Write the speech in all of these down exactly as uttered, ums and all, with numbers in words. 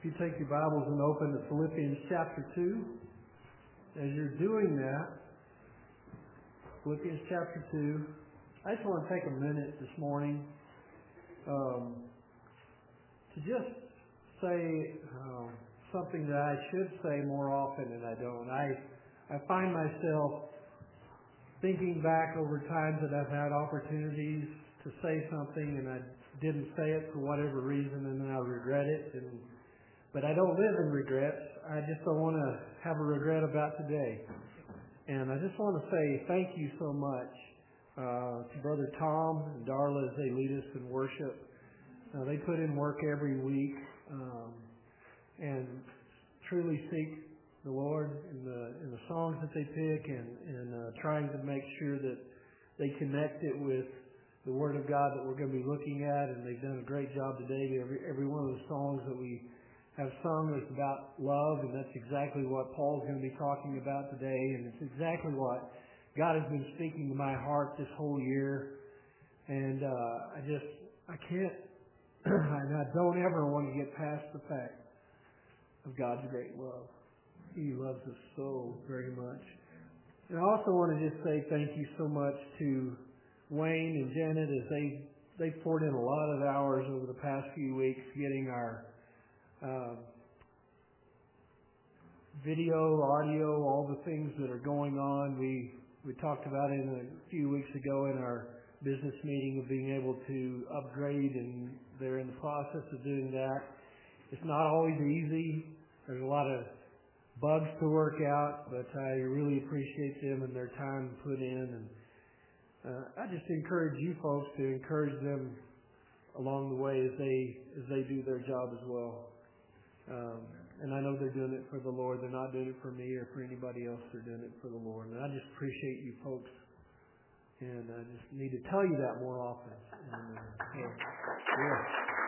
you take your Bibles and open to Philippians chapter two, as you're doing that, Philippians chapter two, I just want to take a minute this morning um, to just say uh, something that I should say more often and I don't. I, I find myself thinking back over times that I've had opportunities to say something and I didn't say it for whatever reason and then I regret it. And But I don't live in regrets. I just don't want to have a regret about today. And I just want to say thank you so much uh, to Brother Tom and Darla as they lead us in worship. Uh, they put in work every week um, and truly seek the Lord in the in the songs that they pick and, and uh, trying to make sure that they connect it with the Word of God that we're going to be looking at. And they've done a great job today. Every, every one of the songs that we have sung is about love, and that's exactly what Paul's going to be talking about today, and it's exactly what God has been speaking to my heart this whole year. And uh, I just, I can't, and I don't ever want to get past the fact of God's great love. He loves us so very much. And I also want to just say thank you so much to Wayne and Janet as they they poured in a lot of hours over the past few weeks getting our Uh, video, audio, all the things that are going on. We we talked about it a few weeks ago in our business meeting of being able to upgrade, and they're in the process of doing that. It's not always easy. There's a lot of bugs to work out, but I really appreciate them and their time put in. And uh, I just encourage you folks to encourage them along the way as they as they do their job as well. Um, and I know they're doing it for the Lord. They're not doing it for me or for anybody else. They're doing it for the Lord. And I just appreciate you folks. And I just need to tell you that more often. And, uh, so, yeah.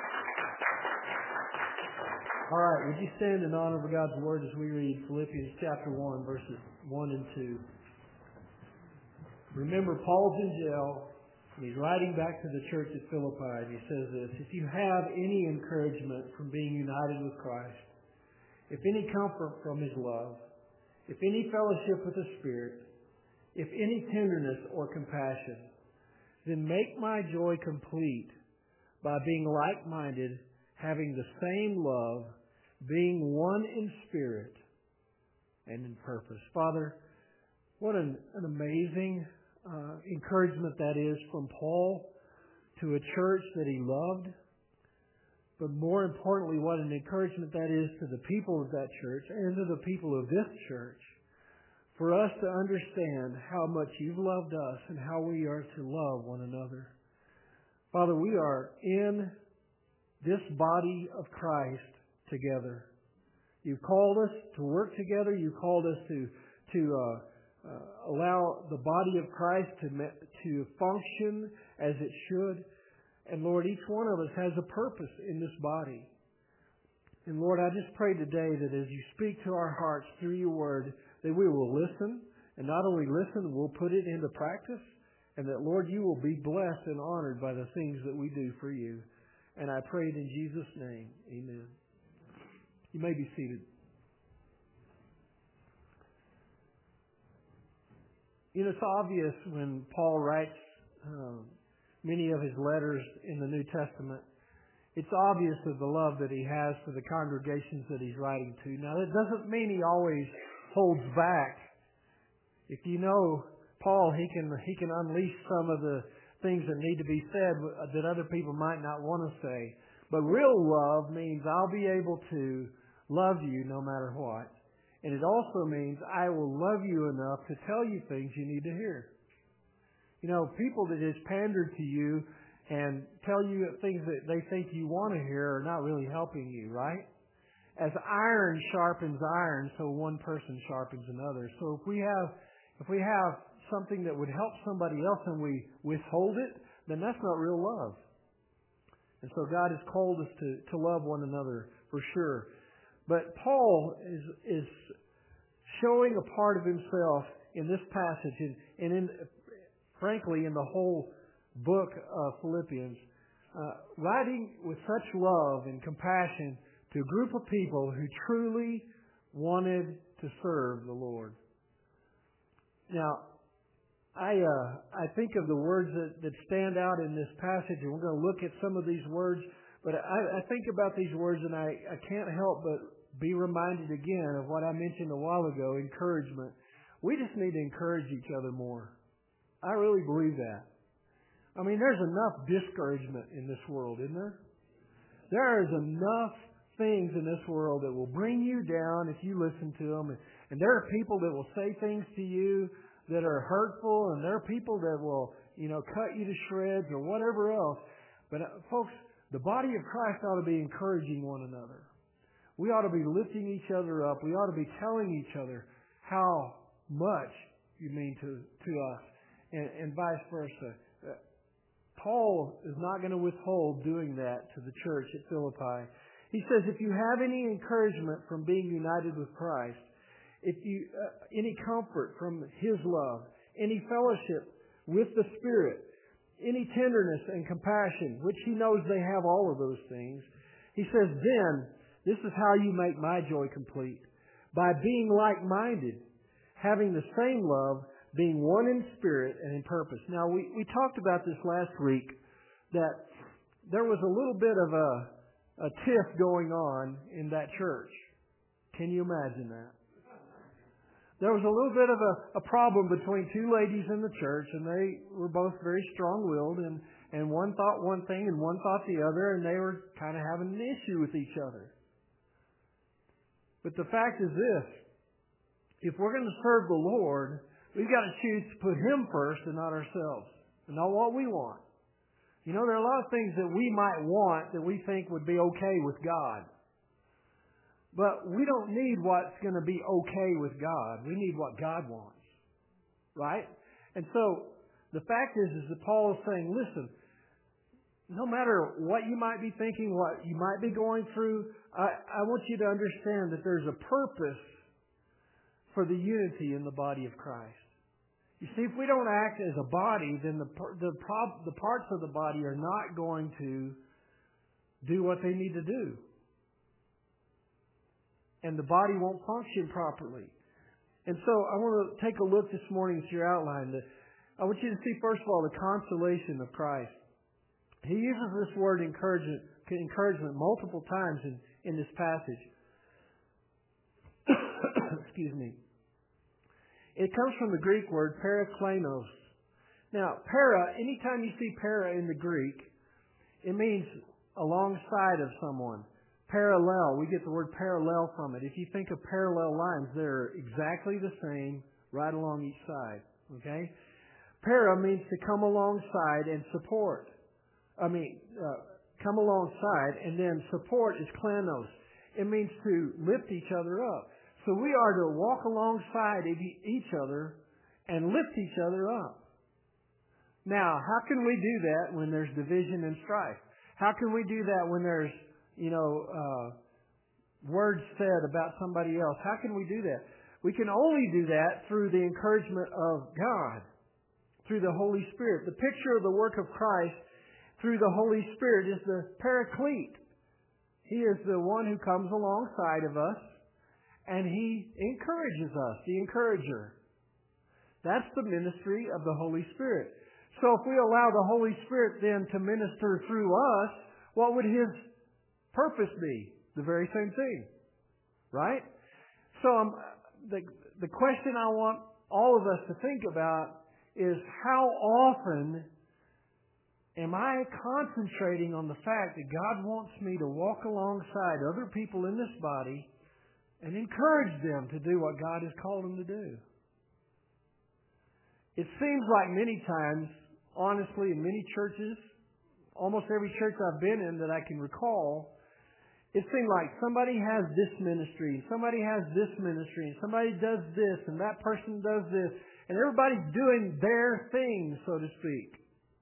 All right. Would you stand in honor of God's Word as we read Philippians chapter one, verses one and two. Remember, Paul's in jail. And he's writing back to the church at Philippi, and he says this: if you have any encouragement from being united with Christ, if any comfort from His love, if any fellowship with the Spirit, if any tenderness or compassion, then make my joy complete by being like-minded, having the same love, being one in spirit and in purpose. Father, what an, an amazing Uh, encouragement that is from Paul to a church that he loved. But more importantly, what an encouragement that is to the people of that church and to the people of this church, for us to understand how much you've loved us and how we are to love one another. Father, we are in this body of Christ together. You've called us to work together. You've called us to to uh, Uh, allow the body of Christ to to function as it should. And Lord, each one of us has a purpose in this body. And Lord, I just pray today that as you speak to our hearts through your word, that we will listen, and not only listen, we'll put it into practice, and that, Lord, you will be blessed and honored by the things that we do for you. And I pray it in Jesus' name. Amen. You may be seated. You know, it's obvious when Paul writes um, many of his letters in the New Testament, it's obvious of the love that he has for the congregations that he's writing to. Now, that doesn't mean he always holds back. If you know Paul, he can he can unleash some of the things that need to be said that other people might not want to say. But real love means I'll be able to love you no matter what. And it also means I will love you enough to tell you things you need to hear. You know, people that just pander to you and tell you things that they think you want to hear are not really helping you, right? As iron sharpens iron, so one person sharpens another. So if we have if we have something that would help somebody else and we withhold it, then that's not real love. And so God has called us to, to love one another for sure. But Paul is is showing a part of himself in this passage, and, and in, frankly, in the whole book of Philippians, uh, writing with such love and compassion to a group of people who truly wanted to serve the Lord. Now, I uh, I think of the words that, that stand out in this passage, and we're going to look at some of these words, but I, I think about these words, and I, I can't help but be reminded again of what I mentioned a while ago, encouragement. We just need to encourage each other more. I really believe that. I mean, there's enough discouragement in this world, isn't there? There is enough things in this world that will bring you down if you listen to them. And, and there are people that will say things to you that are hurtful, and there are people that will, you know, cut you to shreds or whatever else. But, uh, folks, the body of Christ ought to be encouraging one another. We ought to be lifting each other up. We ought to be telling each other how much you mean to, to us, and, and vice versa. Uh, Paul is not going to withhold doing that to the church at Philippi. He says, if you have any encouragement from being united with Christ, if you uh, any comfort from His love, any fellowship with the Spirit, any tenderness and compassion, which He knows they have all of those things, He says, then this is how you make my joy complete, by being like-minded, having the same love, being one in spirit and in purpose. Now, we, we talked about this last week, that there was a little bit of a, a tiff going on in that church. Can you imagine that? There was a little bit of a, a problem between two ladies in the church, and they were both very strong-willed, and, and one thought one thing and one thought the other, and they were kind of having an issue with each other. But the fact is this: if we're going to serve the Lord, we've got to choose to put Him first and not ourselves, and not what we want. You know, there are a lot of things that we might want that we think would be okay with God. But we don't need what's going to be okay with God. We need what God wants. Right? And so, the fact is, is that Paul is saying, listen, no matter what you might be thinking, what you might be going through, I, I want you to understand that there's a purpose for the unity in the body of Christ. You see, if we don't act as a body, then the the, prob, the parts of the body are not going to do what they need to do. And the body won't function properly. And so I want to take a look this morning at your outline. I want you to see, first of all, the consolation of Christ. He uses this word encouragement, encouragement multiple times in, in this passage. Excuse me. It comes from the Greek word paraklenos. Now, para, anytime you see para in the Greek, it means alongside of someone. Parallel, we get the word parallel from it. If you think of parallel lines, they're exactly the same right along each side. Okay? Para means to come alongside and support. I mean, uh, come alongside, and then support is klenos. It means to lift each other up. So we are to walk alongside each other and lift each other up. Now, how can we do that when there's division and strife? How can we do that when there's, you know, uh, words said about somebody else? How can we do that? We can only do that through the encouragement of God, through the Holy Spirit. The picture of the work of Christ through the Holy Spirit is the Paraclete. He is the one who comes alongside of us, and He encourages us, the encourager. That's the ministry of the Holy Spirit. So if we allow the Holy Spirit then to minister through us, what would His purpose be? The very same thing. Right? So um, the, the question I want all of us to think about is, how often am I concentrating on the fact that God wants me to walk alongside other people in this body and encourage them to do what God has called them to do? It seems like many times, honestly, in many churches, almost every church I've been in that I can recall, it seemed like somebody has this ministry, somebody has this ministry, and somebody does this, and that person does this, and everybody's doing their thing, so to speak.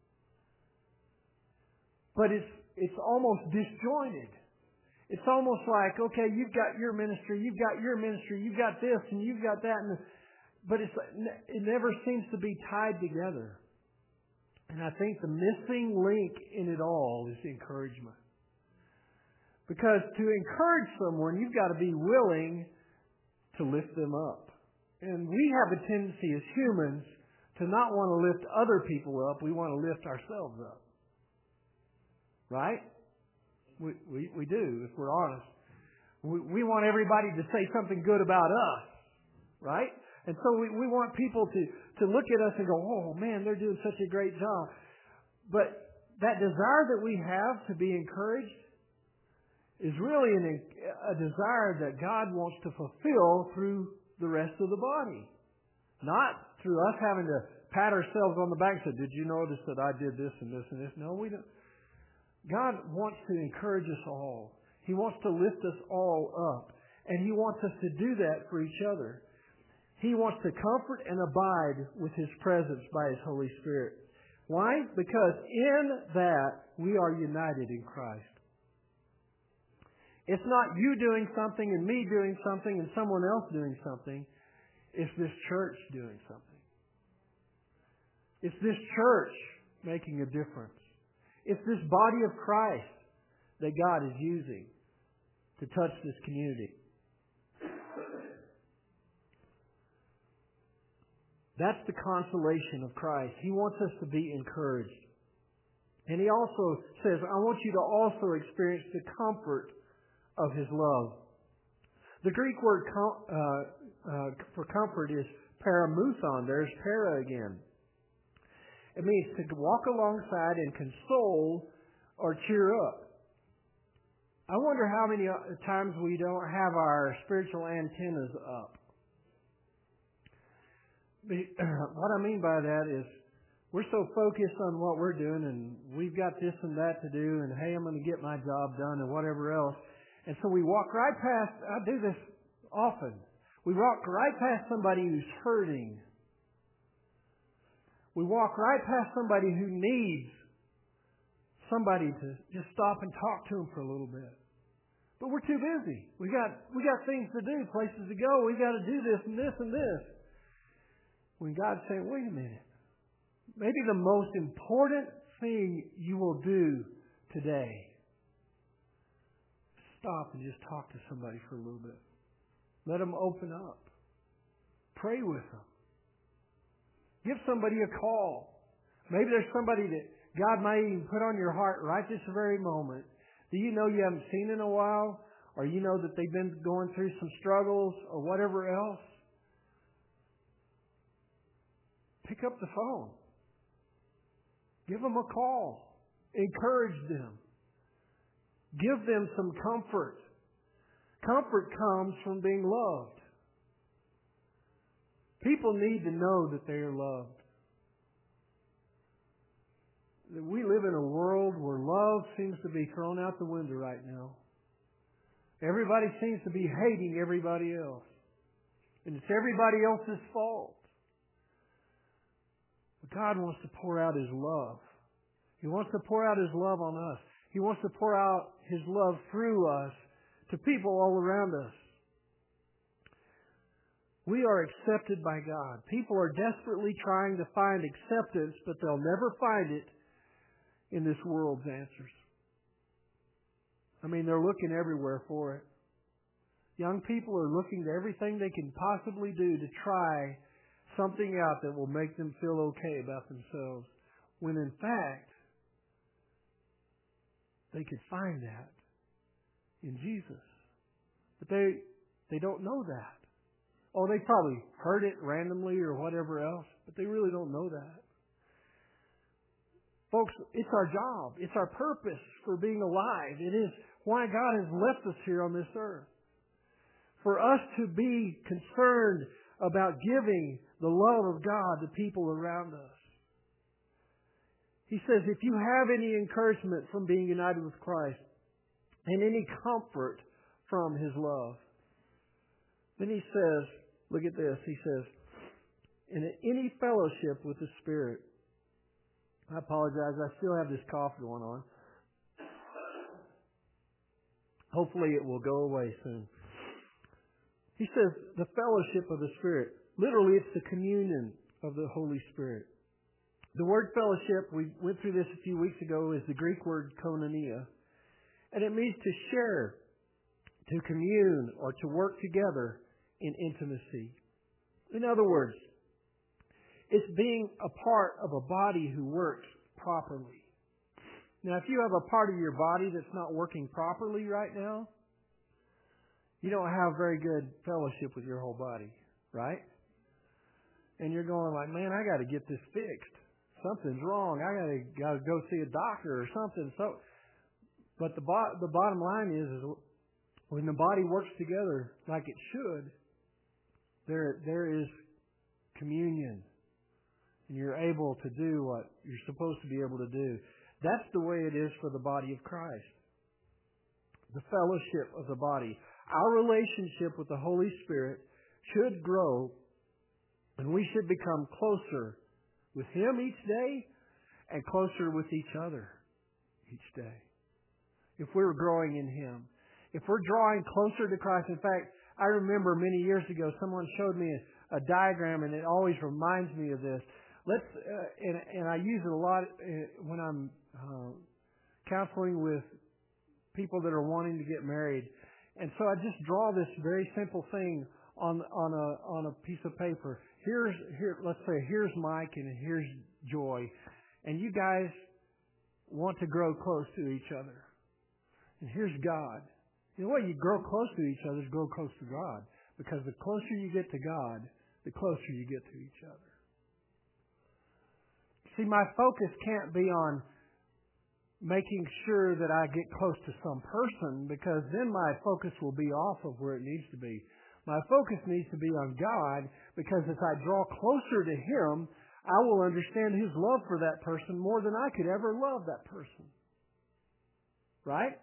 But it's it's almost disjointed. It's almost like, okay, you've got your ministry, you've got your ministry, you've got this, and you've got that, and but it's it never seems to be tied together. And I think the missing link in it all is encouragement. Because to encourage someone, you've got to be willing to lift them up. And we have a tendency as humans to not want to lift other people up. We want to lift ourselves up. Right? We, we, we do, if we're honest. We, we want everybody to say something good about us. Right? And so we, we want people to, to look at us and go, oh man, they're doing such a great job. But that desire that we have to be encouraged is really an, a desire that God wants to fulfill through the rest of the body. Not through us having to pat ourselves on the back and say, did you notice that I did this and this and this? No, we don't. God wants to encourage us all. He wants to lift us all up. And He wants us to do that for each other. He wants to comfort and abide with His presence by His Holy Spirit. Why? Because in that we are united in Christ. It's not you doing something and me doing something and someone else doing something. It's this church doing something. It's this church making a difference. It's this body of Christ that God is using to touch this community. That's the consolation of Christ. He wants us to be encouraged. And He also says, I want you to also experience the comfort of His love. The Greek word com- uh, uh, for comfort is paramuthon. There's para again. It means to walk alongside and console or cheer up. I wonder how many times we don't have our spiritual antennas up. What I mean by that is we're so focused on what we're doing and we've got this and that to do and hey, I'm going to get my job done and whatever else. And so we walk right past, I do this often, we walk right past somebody who's hurting. We walk right past somebody who needs somebody to just stop and talk to them for a little bit. But we're too busy. We got we got things to do, places to go. We got to do this and this and this. When God's saying, wait a minute. Maybe the most important thing you will do today, stop and just talk to somebody for a little bit. Let them open up. Pray with them. Give somebody a call. Maybe there's somebody that God might even put on your heart right this very moment. Do you know you haven't seen in a while? Or you know that they've been going through some struggles or whatever else? Pick up the phone. Give them a call. Encourage them. Give them some comfort. Comfort comes from being loved. People need to know that they are loved. We live in a world where love seems to be thrown out the window right now. Everybody seems to be hating everybody else. And it's everybody else's fault. But God wants to pour out His love. He wants to pour out His love on us. He wants to pour out His love through us to people all around us. We are accepted by God. People are desperately trying to find acceptance, but they'll never find it in this world's answers. I mean, they're looking everywhere for it. Young people are looking to everything they can possibly do to try something out that will make them feel okay about themselves, when in fact, they could find that in Jesus. But they they don't know that. Oh, they probably heard it randomly or whatever else, but they really don't know that. Folks, it's our job. It's our purpose for being alive. It is why God has left us here on this earth. For us to be concerned about giving the love of God to people around us. He says, if you have any encouragement from being united with Christ and any comfort from His love, then He says, look at this, He says, in any fellowship with the Spirit. I apologize, I still have this cough going on. Hopefully it will go away soon. He says, the fellowship of the Spirit. Literally, it's the communion of the Holy Spirit. The word fellowship, we went through this a few weeks ago, is the Greek word koinonia. And it means to share, to commune, or to work together in intimacy. In other words, it's being a part of a body who works properly. Now, if you have a part of your body that's not working properly right now, you don't have very good fellowship with your whole body, right? And you're going like, man, I got to get this fixed. Something's wrong. I got to got to go see a doctor or something. So, but the bo- the bottom line is, is when the body works together like it should, there there is communion, and you're able to do what you're supposed to be able to do. That's the way it is for the body of Christ. The fellowship of the body. Our relationship with the Holy Spirit should grow, and we should become closer with Him each day and closer with each other each day. If we're growing in Him. If we're drawing closer to Christ. In fact, I remember many years ago someone showed me a, a diagram, and it always reminds me of this. Let's uh, and, and I use it a lot uh, when I'm uh, counseling with people that are wanting to get married. And so I just draw this very simple thing on on a on a piece of paper. Here's here let's say here's Mike and here's Joy, and you guys want to grow close to each other. And here's God. You know what? You grow close to each other is grow close to God, because the closer you get to God, the closer you get to each other. See, my focus can't be on making sure that I get close to some person, because then my focus will be off of where it needs to be. My focus needs to be on God, because as I draw closer to Him, I will understand His love for that person more than I could ever love that person. Right?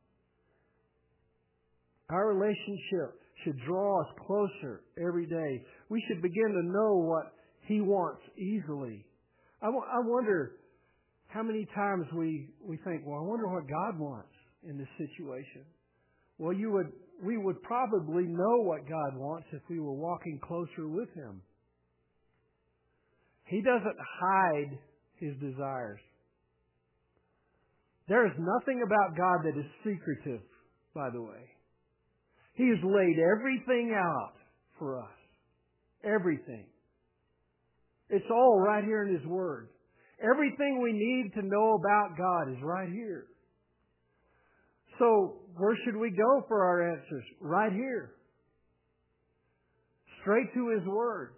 Our relationship should draw us closer every day. We should begin to know what He wants easily. I, w- I wonder how many times we, we think, well, I wonder what God wants in this situation. Well, you would we would probably know what God wants if we were walking closer with Him. He doesn't hide His desires. There is nothing about God that is secretive, by the way. He has laid everything out for us. Everything. It's all right here in His Word. Everything we need to know about God is right here. So, where should we go for our answers? Right here. Straight to His Word.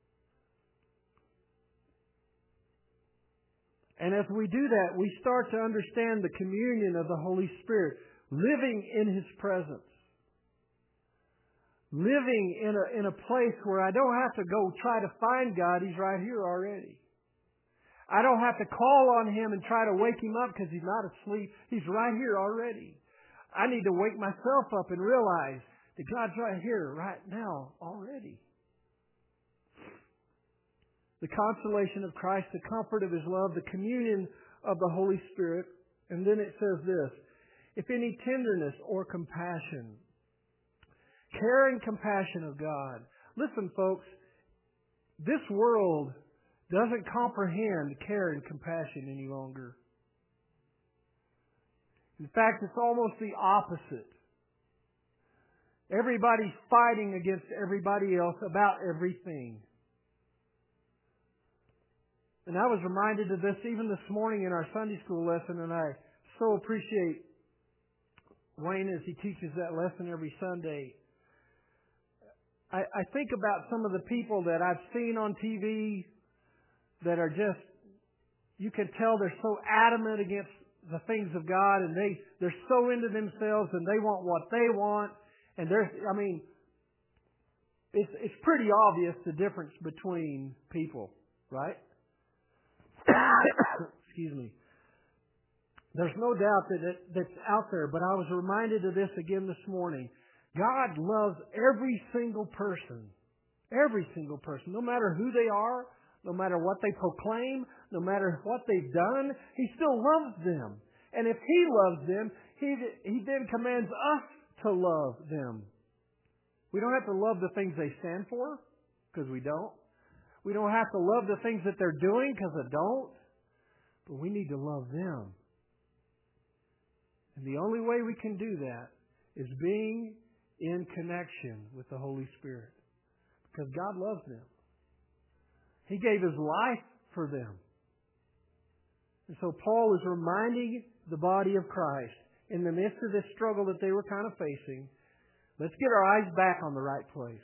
And as we do that, we start to understand the communion of the Holy Spirit, living in His presence. Living in a, in a place where I don't have to go try to find God. He's right here already. I don't have to call on Him and try to wake Him up because He's not asleep. He's right here already. I need to wake myself up and realize that God's right here, right now, already. The consolation of Christ, the comfort of His love, the communion of the Holy Spirit. And then it says this, if any tenderness or compassion, care and compassion of God. Listen, folks, this world doesn't comprehend care and compassion any longer. In fact, it's almost the opposite. Everybody's fighting against everybody else about everything. And I was reminded of this even this morning in our Sunday school lesson, and I so appreciate Wayne as he teaches that lesson every Sunday. I, I think about some of the people that I've seen on T V that are just, you can tell they're so adamant against the things of God, and they, they're so into themselves, and they want what they want. And there's, I mean, it's, it's pretty obvious the difference between people, right? Excuse me. There's no doubt that it, that's out there, but I was reminded of this again this morning. God loves every single person. Every single person. No matter who they are, no matter what they proclaim, no matter what they've done, He still loves them. And if He loves them, He, he then commands us to love them. We don't have to love the things they stand for, because we don't. We don't have to love the things that they're doing, because I don't. But we need to love them. And the only way we can do that is being in connection with the Holy Spirit. Because God loves them. He gave His life for them. And so Paul is reminding the body of Christ, in the midst of this struggle that they were kind of facing, let's get our eyes back on the right place.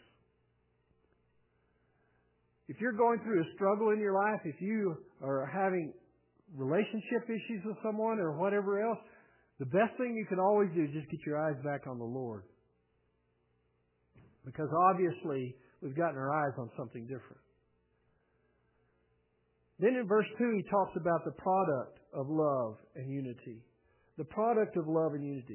If you're going through a struggle in your life, if you are having relationship issues with someone or whatever else, the best thing you can always do is just get your eyes back on the Lord. Because obviously, we've gotten our eyes on something different. Then in verse two, he talks about the product of love and unity. The product of love and unity.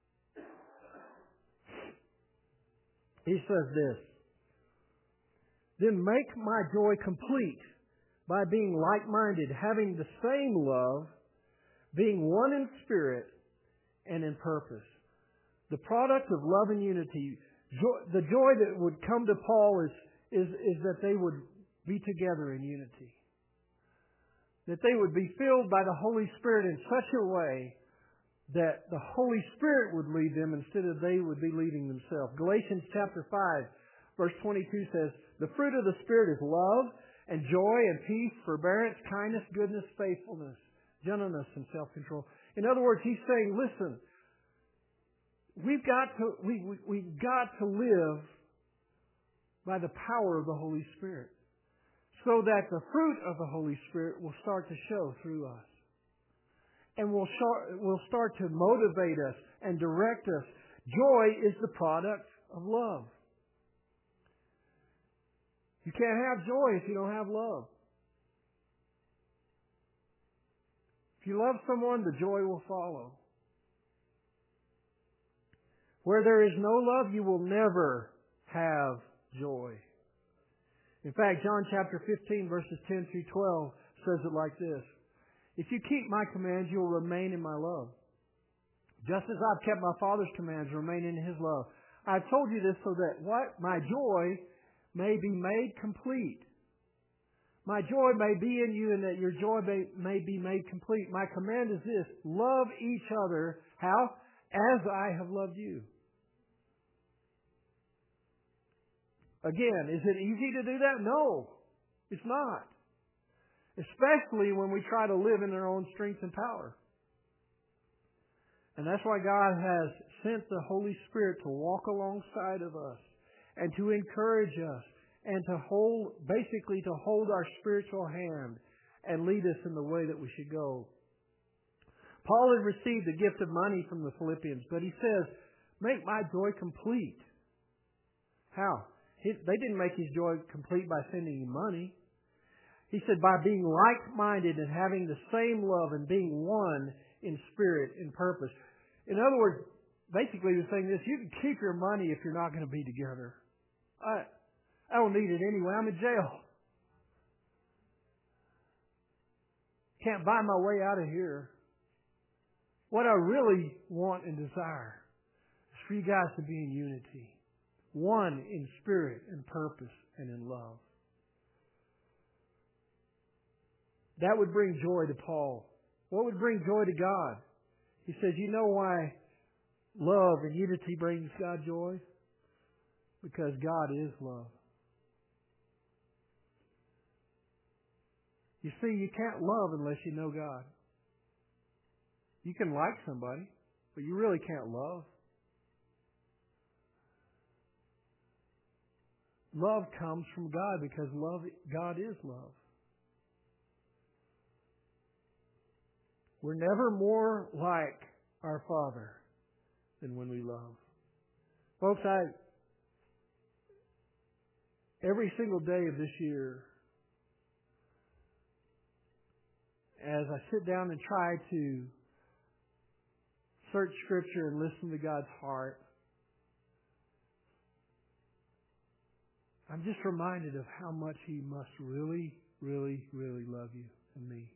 He says this, then make my joy complete by being like-minded, having the same love, being one in spirit and in purpose. The product of love and unity, joy, the joy that would come to Paul is, is, is that they would be together in unity. That they would be filled by the Holy Spirit in such a way that the Holy Spirit would lead them instead of they would be leading themselves. Galatians chapter five, verse twenty-two says, the fruit of the Spirit is love and joy and peace, forbearance, kindness, goodness, faithfulness, gentleness, and self-control. In other words, he's saying, listen, we've got to, we, we, we've got to live by the power of the Holy Spirit so that the fruit of the Holy Spirit will start to show through us. And will start, will start to motivate us and direct us. Joy is the product of love. You can't have joy if you don't have love. If you love someone, the joy will follow. Where there is no love, you will never have joy. In fact, John chapter fifteen, verses ten through twelve says it like this. If you keep my commands, you will remain in my love. Just as I've kept my Father's commands, remain in His love. I've told you this so that what? My joy may be made complete. My joy may be in you and that your joy may, may be made complete. My command is this, love each other. How? As I have loved you. Again, is it easy to do that? No, it's not. Especially when we try to live in our own strength and power. And that's why God has sent the Holy Spirit to walk alongside of us and to encourage us and to hold, basically to hold our spiritual hand and lead us in the way that we should go. Paul had received the gift of money from the Philippians, but he says, make my joy complete. How? He, they didn't make his joy complete by sending him money. He said, by being like-minded and having the same love and being one in spirit and purpose. In other words, basically he was saying this, you can keep your money if you're not going to be together. I, I don't need it anyway. I'm in jail. Can't buy my way out of here. What I really want and desire is for you guys to be in unity. One in spirit and purpose and in love. That would bring joy to Paul. What would bring joy to God? He says, you know why love and unity brings God joy? Because God is love. You see, you can't love unless you know God. You can like somebody, but you really can't love. Love comes from God because love, God is love. We're never more like our Father than when we love. Folks, I every single day of this year, as I sit down and try to search Scripture and listen to God's heart, I'm just reminded of how much He must really, really, really love you and me.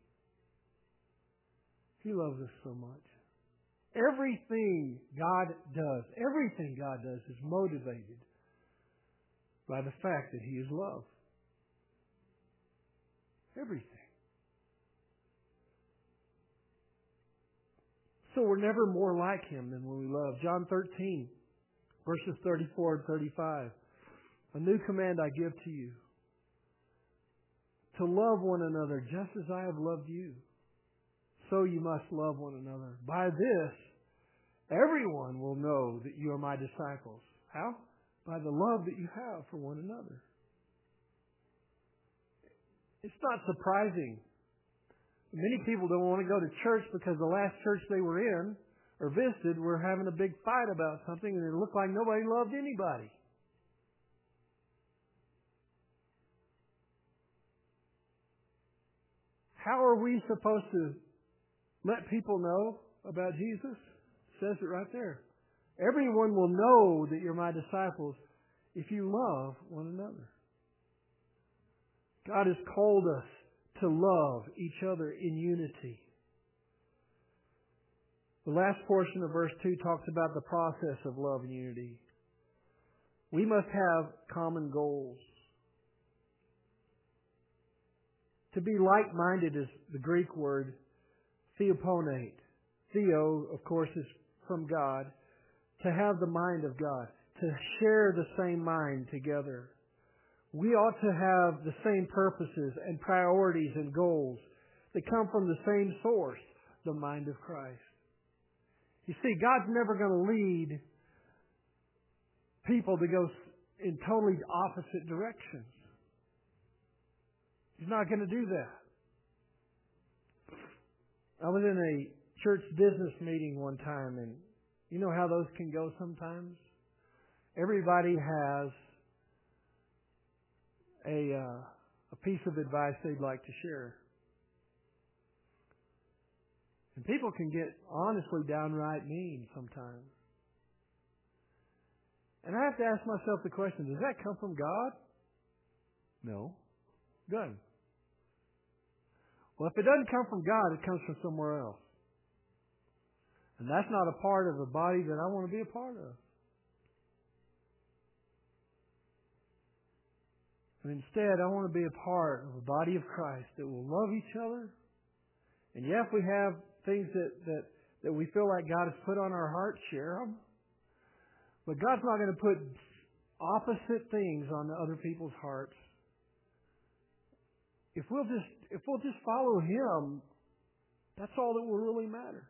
He loves us so much. Everything God does, everything God does is motivated by the fact that He is love. Everything. So we're never more like Him than when we love. John thirteen, verses thirty-four and thirty-five. A new command I give to you, to love one another just as I have loved you. So you must love one another. By this, everyone will know that you are my disciples. How? By the love that you have for one another. It's not surprising. Many people don't want to go to church because the last church they were in or visited were having a big fight about something and it looked like nobody loved anybody. How are we supposed to let people know about Jesus? It says it right there. Everyone will know that you're my disciples if you love one another. God has called us to love each other in unity. The last portion of verse two talks about the process of love and unity. We must have common goals. To be like-minded is the Greek word theoponate. Theo, of course, is from God. To have the mind of God. To share the same mind together. We ought to have the same purposes and priorities and goals that come from the same source, the mind of Christ. You see, God's never going to lead people to go in totally opposite directions. He's not going to do that. I was in a church business meeting one time, and you know how those can go sometimes? Everybody has a uh, a piece of advice they'd like to share. And people can get honestly downright mean sometimes. And I have to ask myself the question, does that come from God? No. Good. Well, if it doesn't come from God, it comes from somewhere else. And that's not a part of the body that I want to be a part of. And instead, I want to be a part of a body of Christ that will love each other. And yeah, if we have things that, that, that we feel like God has put on our hearts, share them. But God's not going to put opposite things on other people's hearts. If we'll just if we'll just follow Him, that's all that will really matter.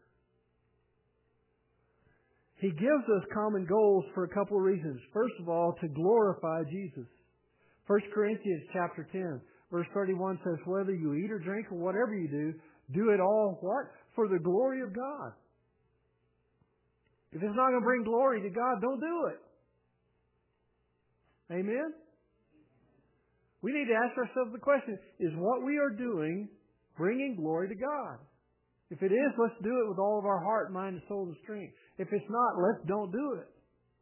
He gives us common goals for a couple of reasons. First of all, to glorify Jesus. First Corinthians chapter ten, verse thirty-one says, whether you eat or drink or whatever you do, do it all what? For the glory of God. If it's not going to bring glory to God, don't do it. Amen? We need to ask ourselves the question, is what we are doing bringing glory to God? If it is, let's do it with all of our heart, mind, and soul and strength. If it's not, let's don't do it.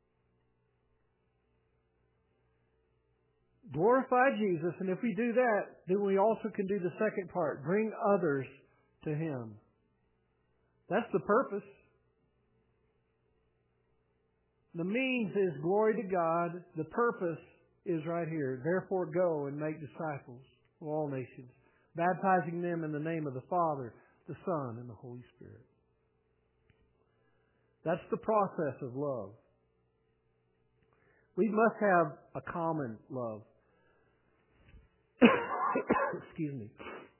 Glorify Jesus, and if we do that, then we also can do the second part, bring others to Him. That's the purpose. The means is glory to God. The purpose is right here. Therefore go and make disciples of all nations, baptizing them in the name of the Father, the Son, and the Holy Spirit. That's the process of love. We must have a common love. Excuse me.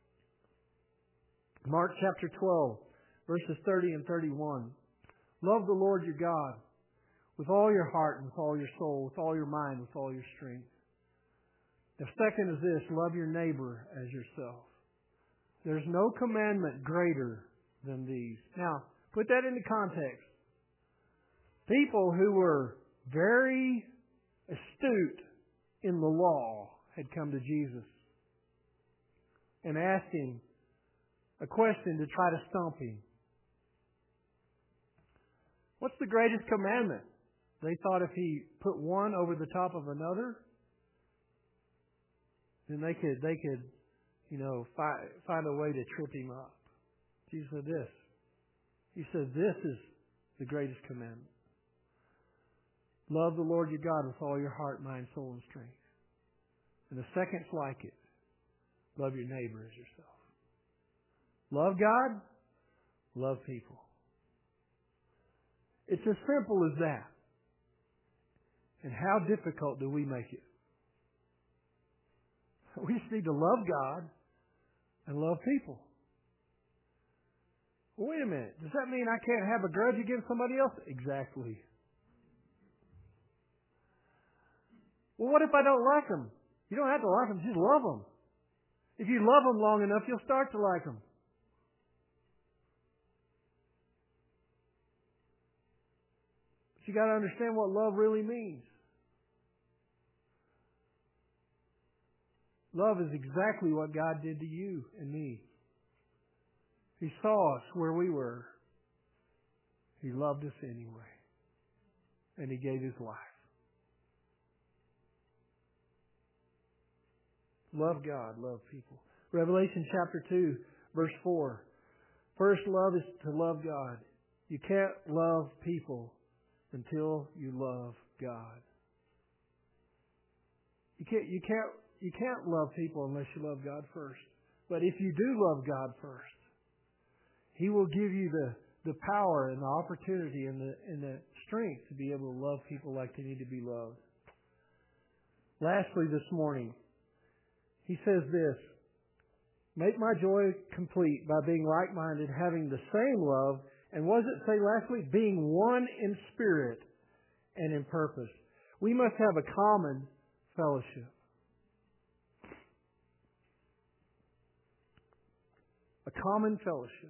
Mark chapter twelve, verses thirty and thirty-one. Love the Lord your God with all your heart and with all your soul, with all your mind, with all your strength. The second is this, love your neighbor as yourself. There's no commandment greater than these. Now, put that into context. People who were very astute in the law had come to Jesus and asked Him a question to try to stump Him. What's the greatest commandment? They thought if He put one over the top of another, then they could, they could, you know, find, find a way to trip Him up. Jesus said this. He said, this is the greatest commandment. Love the Lord your God with all your heart, mind, soul, and strength. And the second's like it. Love your neighbor as yourself. Love God. Love people. It's as simple as that. And how difficult do we make it? We just need to love God and love people. Well, wait a minute. Does that mean I can't have a grudge against somebody else? Exactly. Well, what if I don't like them? You don't have to like them. Just love them. If you love them long enough, you'll start to like them. But you got to understand what love really means. Love is exactly what God did to you and me. He saw us where we were. He loved us anyway. And He gave His life. Love God, love people. Revelation chapter two, verse four. First love is to love God. You can't love people until you love God. You can't, you can't, you can't love people unless you love God first. But if you do love God first, He will give you the, the power and the opportunity and the, and the strength to be able to love people like they need to be loved. Lastly this morning, He says this, make my joy complete by being like-minded, having the same love, and what does it say lastly? Being one in spirit and in purpose. We must have a common fellowship. A common fellowship.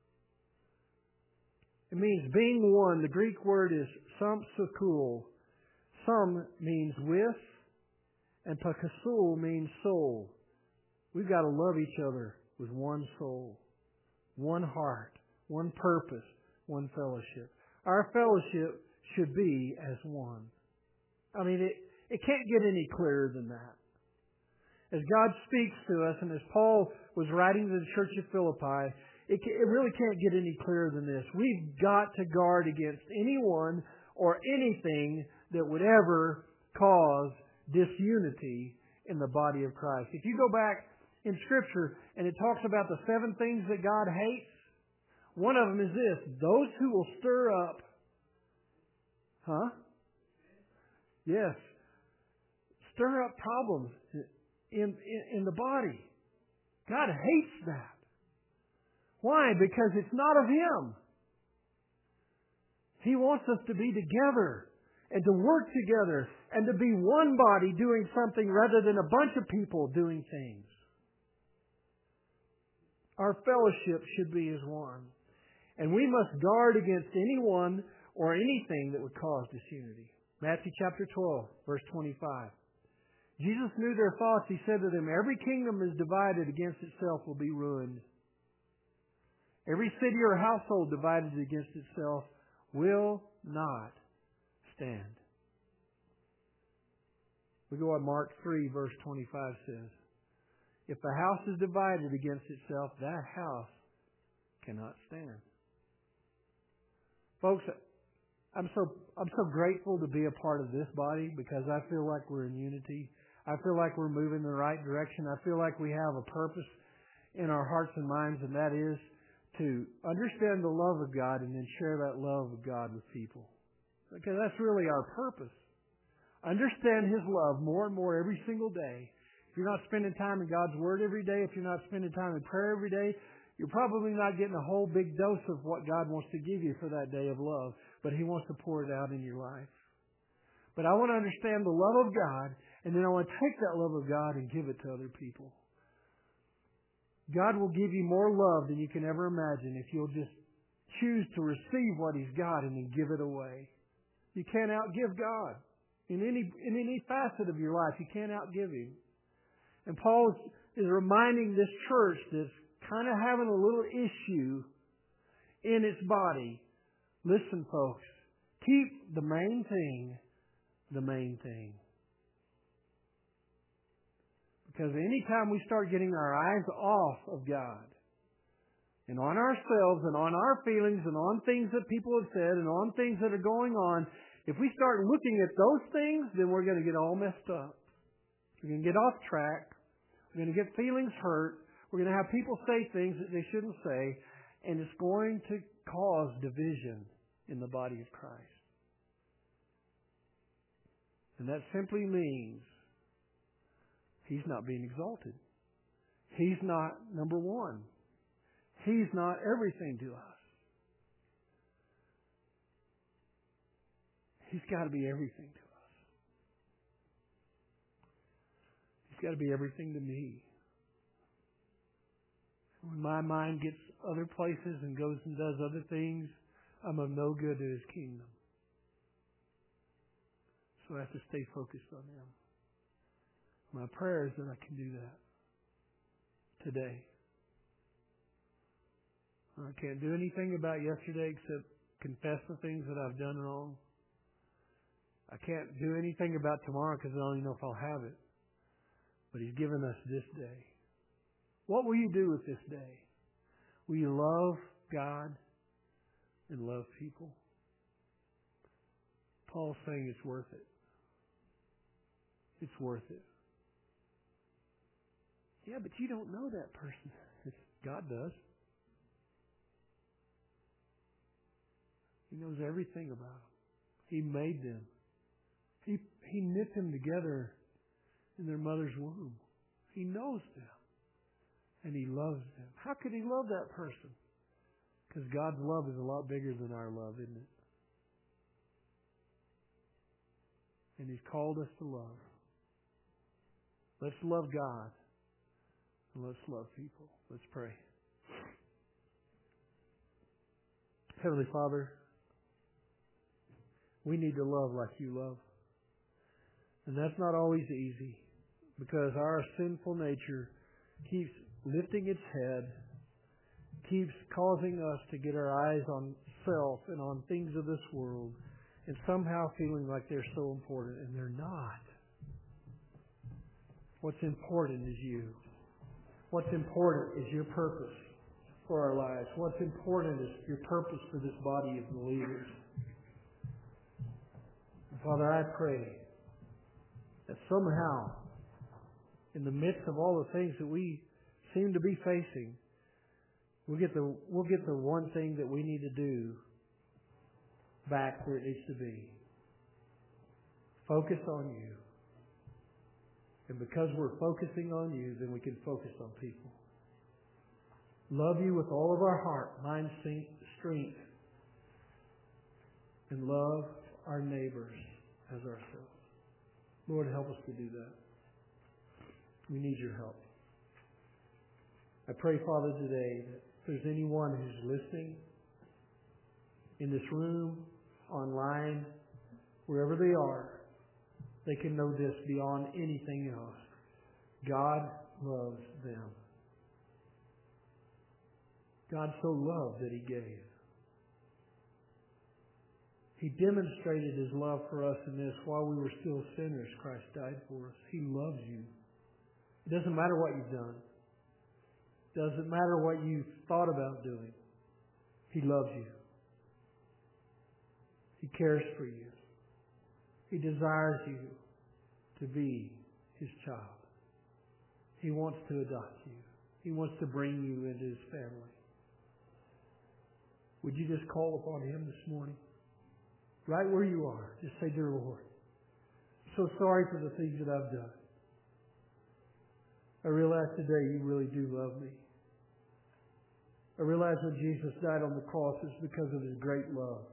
It means being one. The Greek word is samsukul. Sam means with, and pakasul means soul. We've got to love each other with one soul, one heart, one purpose, one fellowship. Our fellowship should be as one. I mean, it, it can't get any clearer than that. As God speaks to us, and as Paul was writing to the church of Philippi, it, it really can't get any clearer than this. We've got to guard against anyone or anything that would ever cause disunity in the body of Christ. If you go back in Scripture and it talks about the seven things that God hates, one of them is this: those who will stir up, huh? Yes, stir up problems in, in, in the body. God hates that. Why? Because it's not of Him. He wants us to be together and to work together and to be one body doing something rather than a bunch of people doing things. Our fellowship should be as one. And we must guard against anyone or anything that would cause disunity. Matthew chapter twelve, verse twenty-five. Jesus knew their thoughts. He said to them, every kingdom is divided against itself will be ruined. Every city or household divided against itself will not stand. We go on Mark three, verse twenty-five says, if the house is divided against itself, that house cannot stand. Folks, I'm so I'm so grateful to be a part of this body because I feel like we're in unity. I feel like we're moving in the right direction. I feel like we have a purpose in our hearts and minds, and that is to understand the love of God and then share that love of God with people. Because that's really our purpose. Understand His love more and more every single day. If you're not spending time in God's Word every day, if you're not spending time in prayer every day, you're probably not getting a whole big dose of what God wants to give you for that day of love. But He wants to pour it out in your life. But I want to understand the love of God, and then I want to take that love of God and give it to other people. God will give you more love than you can ever imagine if you'll just choose to receive what He's got and then give it away. You can't outgive God. In any, in any facet of your life, you can't outgive Him. And Paul is, is reminding this church that's kind of having a little issue in its body. Listen, folks, keep the main thing the main thing. Because anytime we start getting our eyes off of God and on ourselves and on our feelings and on things that people have said and on things that are going on, if we start looking at those things, then we're going to get all messed up. We're going to get off track. We're going to get feelings hurt. We're going to have people say things that they shouldn't say. And it's going to cause division in the body of Christ. And that simply means He's not being exalted. He's not number one. He's not everything to us. He's got to be everything to us. He's got to be everything to me. When my mind gets other places and goes and does other things, I'm of no good to His kingdom. So I have to stay focused on Him. My prayer is that I can do that today. I can't do anything about yesterday except confess the things that I've done wrong. I can't do anything about tomorrow because I don't even know if I'll have it. But He's given us this day. What will you do with this day? Will you love God and love people? Paul's saying it's worth it. It's worth it. Yeah, but you don't know that person. God does. He knows everything about them. He made them. He, he knit them together in their mother's womb. He knows them. And He loves them. How could He love that person? Because God's love is a lot bigger than our love, isn't it? And He's called us to love. Let's love God. And let's love people. Let's pray. Heavenly Father, we need to love like You love. And that's not always easy, because our sinful nature keeps lifting its head, keeps causing us to get our eyes on self and on things of this world, and somehow feeling like they're so important, and they're not. What's important is You. What's important is Your purpose for our lives. What's important is Your purpose for this body of believers. And Father, I pray that somehow, in the midst of all the things that we seem to be facing, we'll get the we'll get the one thing that we need to do back where it needs to be. Focus on You. And because we're focusing on You, then we can focus on people. Love You with all of our heart, mind, strength, and love our neighbors as ourselves. Lord, help us to do that. We need Your help. I pray, Father, today that if there's anyone who's listening in this room, online, wherever they are, they can know this beyond anything else. God loves them. God so loved that He gave. He demonstrated His love for us in this: while we were still sinners, Christ died for us. He loves you. It doesn't matter what you've done. It doesn't matter what you've thought about doing. He loves you. He cares for you. He desires you to be His child. He wants to adopt you. He wants to bring you into His family. Would you just call upon Him this morning? Right where you are. Just say, Dear Lord, I'm so sorry for the things that I've done. I realize today You really do love me. I realize when Jesus died on the cross, it's because of His great love.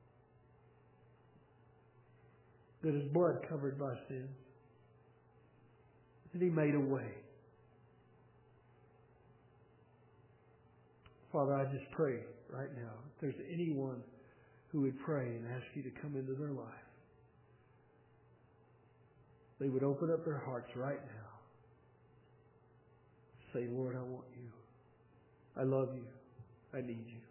That His blood covered my sins. And He made a way. Father, I just pray right now, if there's anyone who would pray and ask You to come into their life, they would open up their hearts right now. Say, Lord, I want You. I love You. I need You.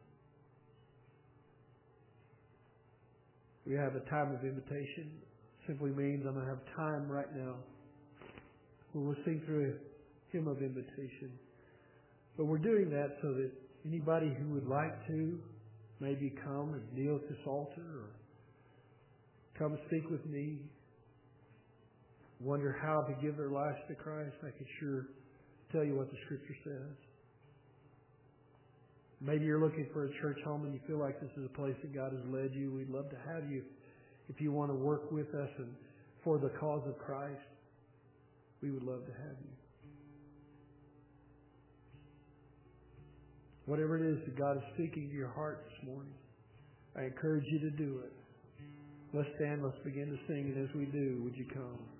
We have a time of invitation. Simply means I'm going to have time right now where we'll sing through a hymn of invitation. But we're doing that so that anybody who would like to maybe come and kneel at this altar or come speak with me, wonder how to give their lives to Christ, I can sure tell you what the Scripture says. Maybe you're looking for a church home and you feel like this is a place that God has led you. We'd love to have you. If you want to work with us and for the cause of Christ, we would love to have you. Whatever it is that God is speaking to your heart this morning, I encourage you to do it. Let's stand, let's begin to sing, and as we do, would you come?